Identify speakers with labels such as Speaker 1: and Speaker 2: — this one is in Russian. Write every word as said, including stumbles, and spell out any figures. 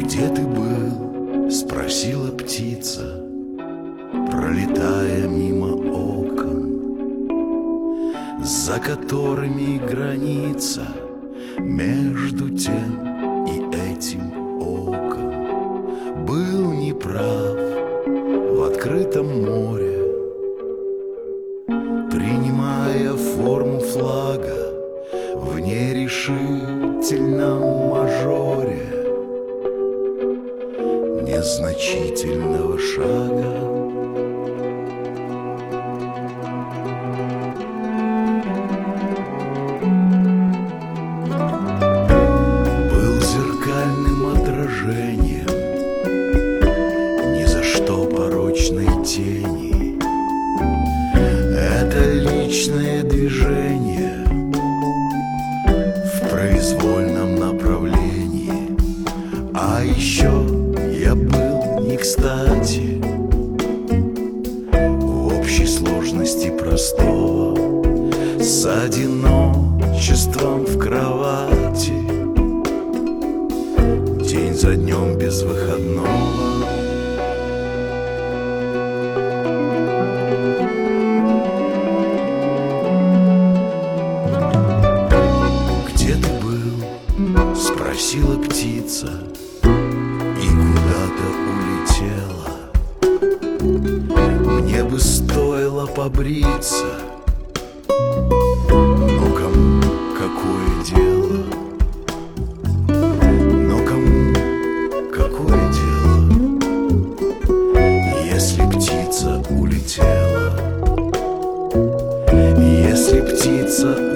Speaker 1: Где ты был? — спросила птица, пролетая мимо окон, за которыми граница между тем и этим оком. Был неправ в открытом море, принимая форму флага в нерешительном мажоре незначительного шага. Был зеркальным отражением ни за что порочной тени. Это личное движение в произвольном направлении. А еще я был не кстати в общей сложности простого, с одиночеством в кровати, день за днем без выходного. Где ты был? — спросила птица и куда-то улетела. Мне бы стоило побриться, но кому какое дело? Но кому какое дело, если птица улетела? Если птица